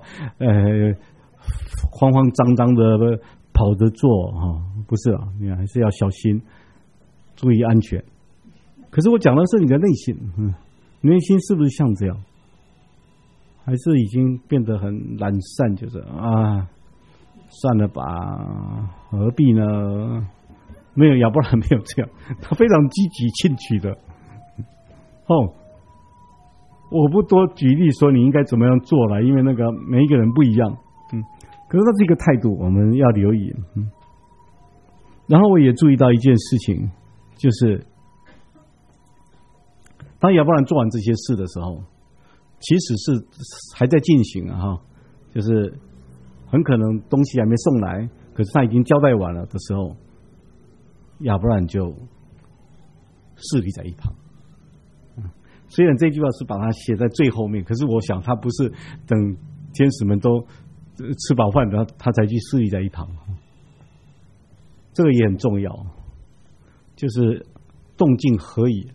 慌慌张张的跑着做不是啊，你还是要小心，注意安全。可是我讲的是你的内心，内心是不是像这样？还是已经变得很懒散，就是算了吧，何必呢？没有亚伯拉罕没有这样，他非常积极进取的。我不多举例说你应该怎么样做了，因为那个每一个人不一样。可是他这个态度我们要留意。然后我也注意到一件事情，就是当亚伯拉罕做完这些事的时候，其实是还在进行就是很可能东西还没送来，可是他已经交代完了的时候，亚伯拉罕就侍立在一旁。虽然这句话是把它写在最后面，可是我想他不是等天使们都吃饱饭的他才去侍立在一旁。这个也很重要，就是动静合一。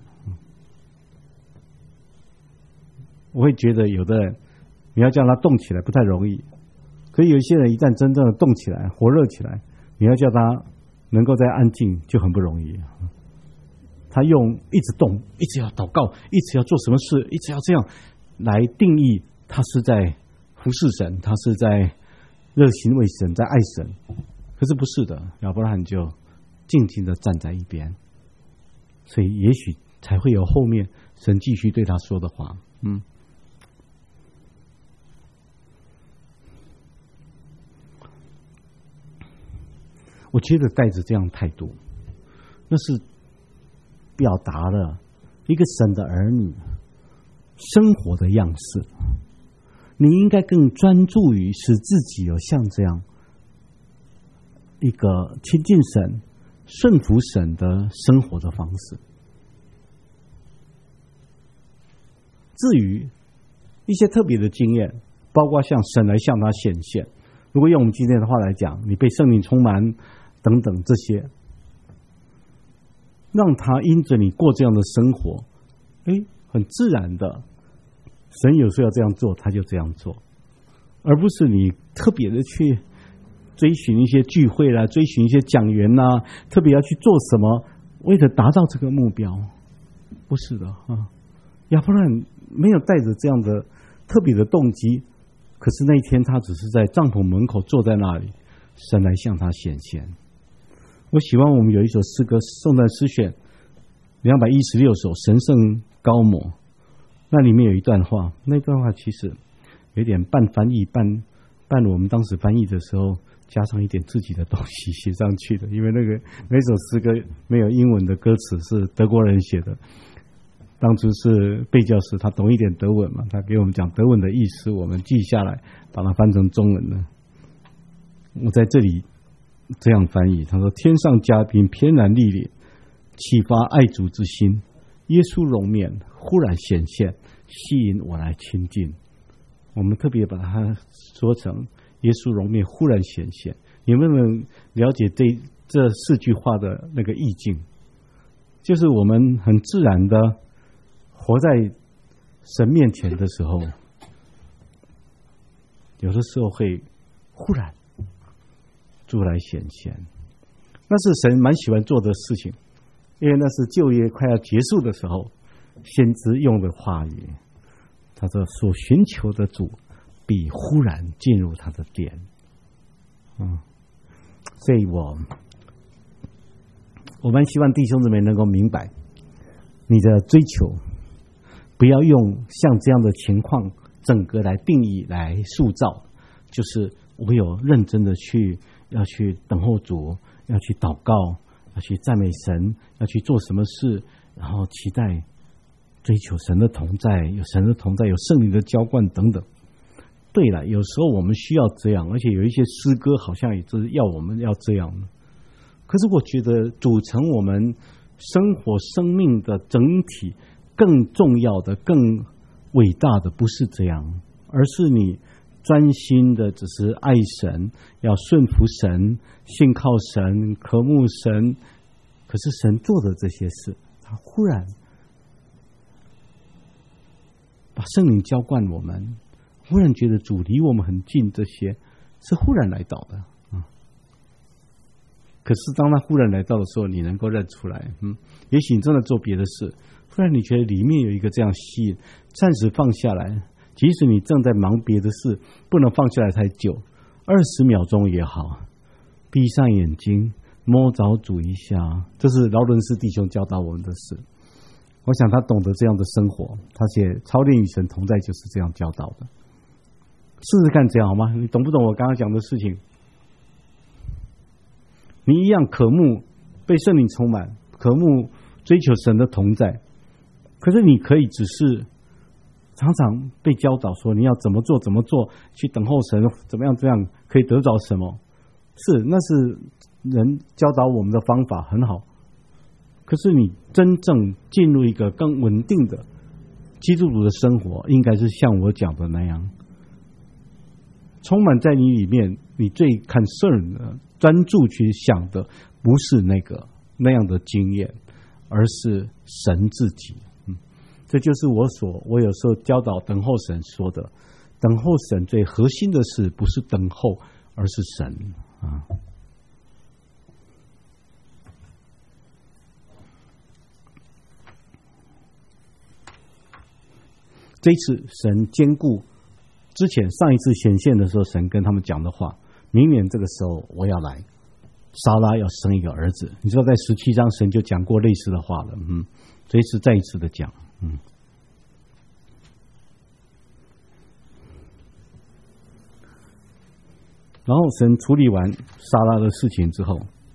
我会觉得有的人你要叫他动起来不太容易，可是有一些人一旦真正的动起来火热起来，你要叫他能够再安静就很不容易。他用一直动，一直要祷告，一直要做什么事，一直要这样来定义他是在服侍神，他是在热心为神，在爱神。可是不是的，亚伯拉罕就静静的站在一边，所以也许才会有后面神继续对他说的话。我觉得带着这样态度，那是表达了一个神的儿女生活的样式。你应该更专注于使自己有像这样一个亲近神、顺服神的生活的方式。至于一些特别的经验，包括像神来向他显现，如果用我们今天的话来讲，你被圣灵充满等等，这些让他因着你过这样的生活，很自然的，神有时候要这样做他就这样做，而不是你特别的去追寻一些聚会啦，追寻一些讲员啦，特别要去做什么为了达到这个目标。不是的亚伯拉罕没有带着这样的特别的动机，可是那一天他只是在帐篷门口坐在那里，神来向他显现。我喜欢我们有一首诗歌颂赞诗选216首神圣高摩，那里面有一段话，那段话其实有点半翻译半我们当时翻译的时候加上一点自己的东西写上去的，因为那首诗歌没有英文的歌词，是德国人写的。当初是贝教师，他懂一点德文嘛，他给我们讲德文的意思，我们记下来把它翻成中文了。我在这里这样翻译，他说：天上嘉宾翩然莅临，启发爱主之心，耶稣容面忽然显现，吸引我来亲近。我们特别把它说成耶稣容面忽然显现。你们能了解这4句话的那个意境？就是我们很自然的活在神面前的时候，有的时候会忽然主来显现，那是神蛮喜欢做的事情，因为那是旧约快要结束的时候，先知用的话语。他说：所寻求的主必忽然进入他的殿。所以我蛮希望弟兄姊妹能够明白，你的追求不要用像这样的情况整个来定义来塑造，就是我有认真的要去等候主，要去祷告， 要去赞美神，要去做什么事，然后期待追求神的同在，有神的同在，有圣灵的浇灌等等。对了，有时候我们需要这样，而且有一些诗歌好像也是要我们要这样。可是我觉得组成我们生活生命的整体更重要的、更伟大的不是这样，而是你专心的只是爱神，要顺服神，信靠神，渴慕神。可是神做的这些事，他忽然把圣灵浇灌我们，忽然觉得主离我们很近，这些是忽然来到的。可是当他忽然来到的时候，你能够认出来，也许你真的做别的事，忽然你觉得里面有一个这样吸引，暂时放下来，即使你正在忙别的事，不能放下来太久，20秒钟也好，闭上眼睛摸着主一下。这是劳伦斯弟兄教导我们的事，我想他懂得这样的生活，他写操练与神同在就是这样教导的。试试看这样好吗？你懂不懂我刚刚讲的事情？你一样渴慕被圣灵充满，渴慕追求神的同在，可是你可以只是常常被教导说你要怎么做怎么做，去等候神，怎么样这样可以得着什么。是，那是人教导我们的方法，很好。可是你真正进入一个更稳定的基督徒的生活，应该是像我讲的那样，充满在你里面，你最 concern 的专注去想的不是那样的经验，而是神自己。这就是我有时候教导等候神说的，等候神最核心的是不是等候，而是神啊。这一次神兼顾之前上一次显现的时候，神跟他们讲的话，明年这个时候我要来，撒拉要生一个儿子。你知道在17章神就讲过类似的话了，这一次再一次的讲，然后神处理完撒拉的事情之后，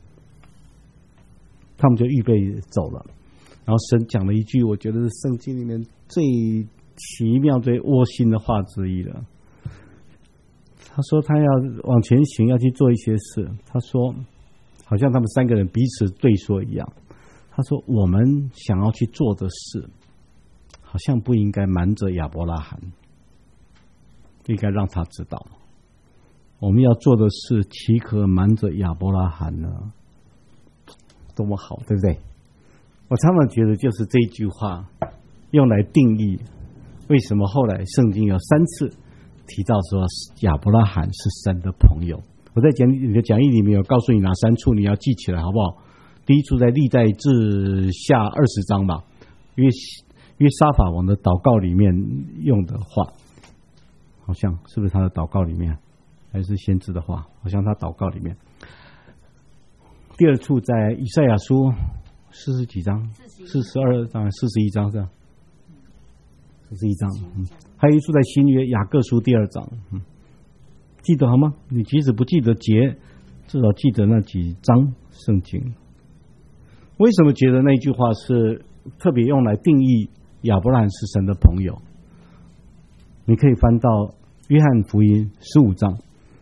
他们就预备走了。然后神讲了一句我觉得是圣经里面最奇妙最窝心的话之一了。他说他要往前行，要去做一些事。他说好像他们3个人彼此对说一样。他说我们想要去做的事，好像不应该瞒着亚伯拉罕，应该让他知道。我们要做的事岂可瞒着亚伯拉罕呢？多么好，对不对？我常常觉得就是这一句话用来定义为什么后来圣经有3次提到说亚伯拉罕是神的朋友。我在你的讲义里面有告诉你哪3处，你要记起来好不好？第一处在历代志下20章吧，约沙法王的祷告里面用的话，好像是不是他的祷告里面，还是先知的话？好像他祷告里面。第二处在以赛亚书40几章，42章、41章是吧？41章，还有一处在新约雅各书第2章，记得好吗？你即使不记得节，至少记得那几章圣经。为什么觉得那句话是特别用来定义亚伯拉罕是神的朋友？你可以翻到约翰福音15章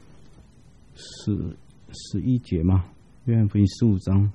11节吗？约翰福音15章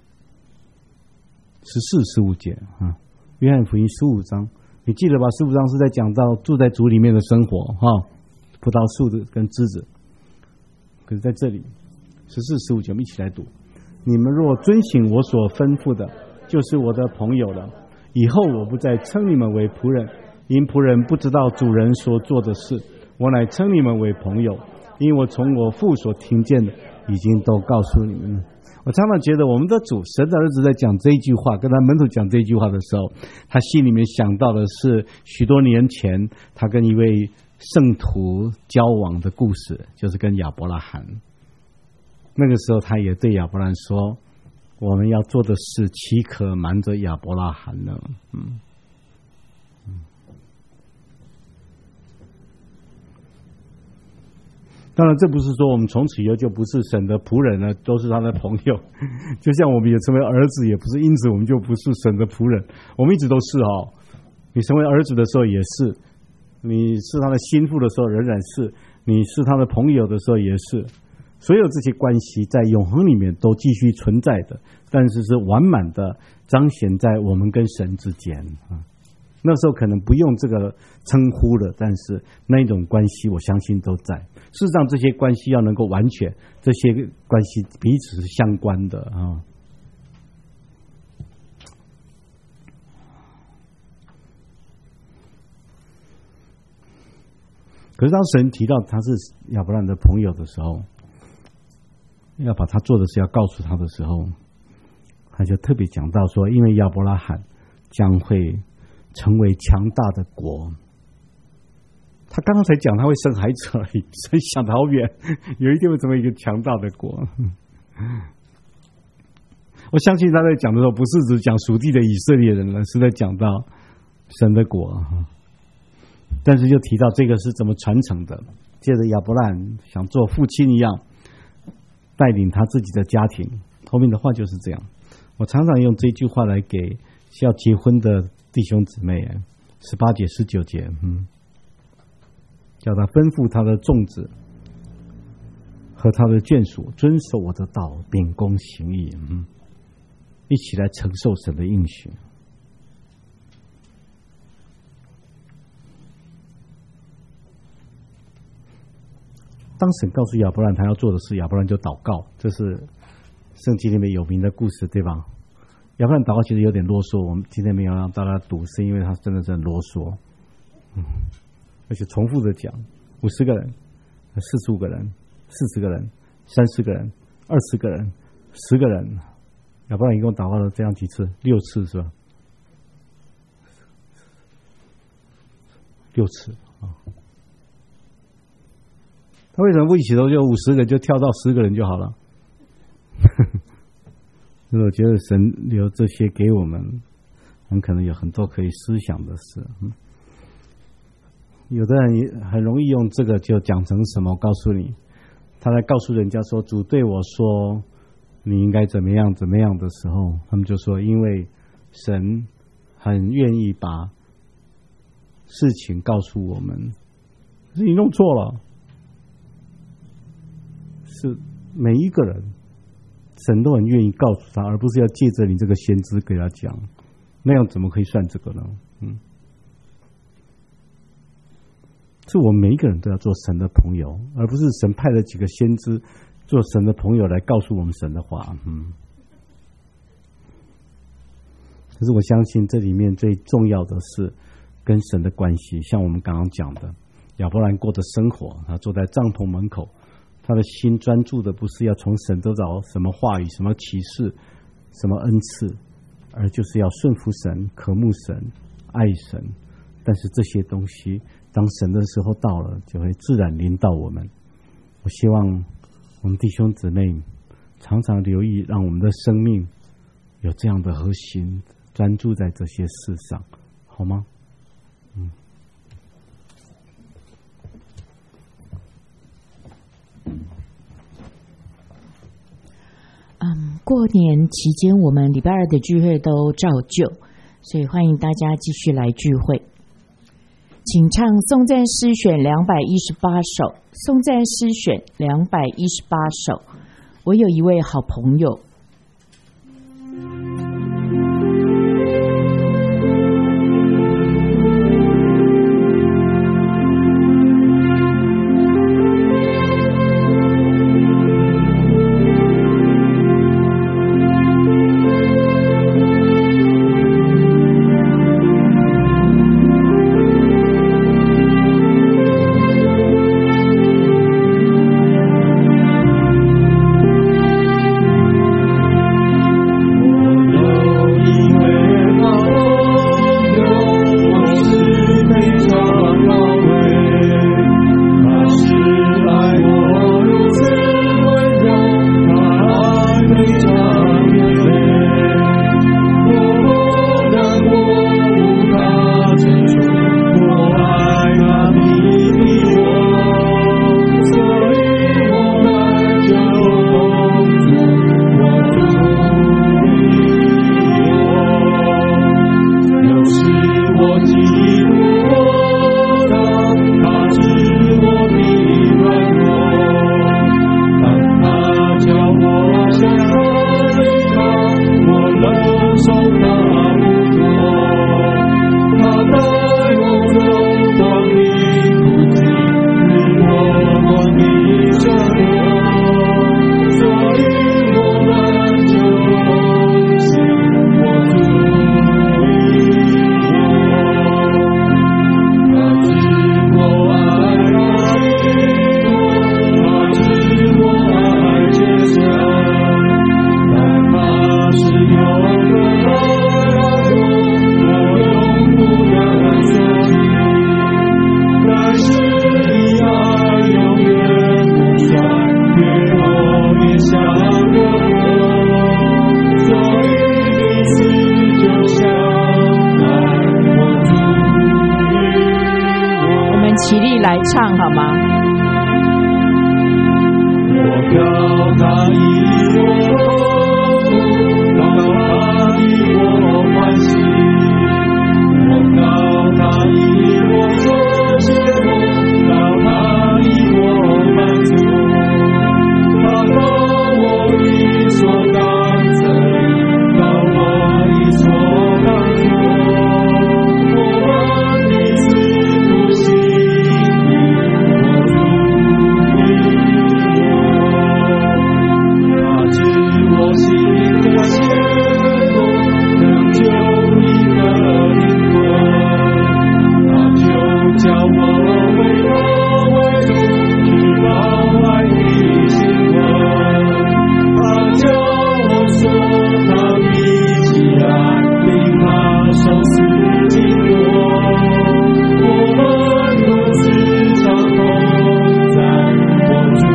14、15节啊。约翰福音15章，你记得吧？15章是在讲到住在主里面的生活葡萄树的跟枝子。可是在这里14、15节，我们一起来读：你们若遵行我所吩咐的，就是我的朋友了。以后我不再称你们为仆人，因仆人不知道主人所做的事；我乃称你们为朋友，因我从我父所听见的，已经都告诉你们了。我常常觉得我们的主神的儿子在讲这一句话，跟他门徒讲这一句话的时候，他心里面想到的是许多年前他跟一位圣徒交往的故事，就是跟亚伯拉罕。那个时候他也对亚伯拉罕说，我们要做的事岂可瞒着亚伯拉罕呢？ 当然，这不是说我们从此以后就不是神的仆人了，都是他的朋友。就像我们也成为儿子，也不是因此我们就不是神的仆人，我们一直都是哦。你成为儿子的时候也是，你是他的心腹的时候仍然是，你是他的朋友的时候也是。所有这些关系在永恒里面都继续存在的，但是是完满的彰显在我们跟神之间啊。那时候可能不用这个称呼了，但是那一种关系我相信都在。事实上这些关系要能够完全，这些关系彼此是相关的啊。可是当神提到他是亚伯兰的朋友的时候，要把他做的事要告诉他的时候，他就特别讲到说，因为亚伯拉罕将会成为强大的国。他刚刚才讲他会生孩子而已，所以想得好远，有一天会成为一个强大的国。我相信他在讲的时候，不是只讲属地的以色列人了，是在讲到神的国。但是就提到这个是怎么传承的，接着亚伯兰想做父亲一样带领他自己的家庭，后面的话就是这样。我常常用这句话来给要结婚的弟兄姊妹，18节19节，叫他吩咐他的众子和他的眷属遵守我的道，秉公行义，一起来承受神的应许。当神告诉亚伯兰他要做的事，亚伯兰就祷告，这是圣经里面有名的故事，对吧？亚伯兰祷告其实有点啰嗦，我们今天没有让大家读，是因为他真的是很啰嗦，而且重复的讲，50个人、45个人、40个人、30个人、20个人、10个人，亚伯兰一共祷告了这样几次？6次是吧？6次啊。他为什么不一起都就50个就跳到10个人就好了？我觉得神留这些给我们，很可能有很多可以思想的事。有的人也很容易用这个就讲成什么？我告诉你，他在告诉人家说主对我说你应该怎么样怎么样的时候，他们就说因为神很愿意把事情告诉我们，可是你弄错了。是每一个人神都很愿意告诉他，而不是要借着你这个先知给他讲，那样怎么可以算这个呢？是我们每一个人都要做神的朋友，而不是神派了几个先知做神的朋友来告诉我们神的话。可是我相信这里面最重要的是跟神的关系，像我们刚刚讲的亚伯兰过的生活，他坐在帐篷门口，他的心专注的不是要从神得到什么话语、什么启示、什么恩赐，而就是要顺服神、渴慕神、爱神。但是这些东西当神的时候到了，就会自然临到我们。我希望我们弟兄姊妹常常留意，让我们的生命有这样的核心，专注在这些事上，好吗？ 过年期间我们礼拜二的聚会都照旧，所以欢迎大家继续来聚会。请唱颂赞诗选218首，颂赞诗选218首。我有一位好朋友。 我起来唱好吗？ 我要他以我痛苦，要他以我欢喜，我要他以我所缺乏，要他以我满足，他把我理所当成，把我理所当作，我们彼此不息。我心的牵动，能救一个灵魂，他就叫我为他为主，去报爱的新闻。他叫我说他比起安bình，他手撕经过，我们都时常同在，我主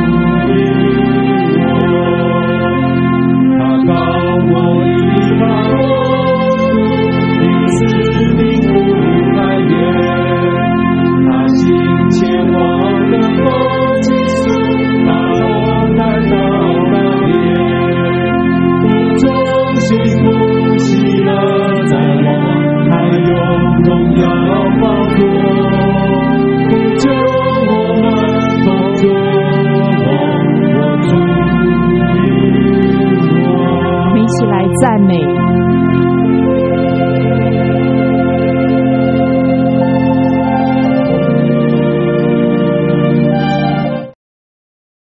告我一把我因此领悟来源，他心切望的风景树，把我带到那边，我衷心不息了在我，他用荣耀包裹，不救我们同作我主。 一起来赞美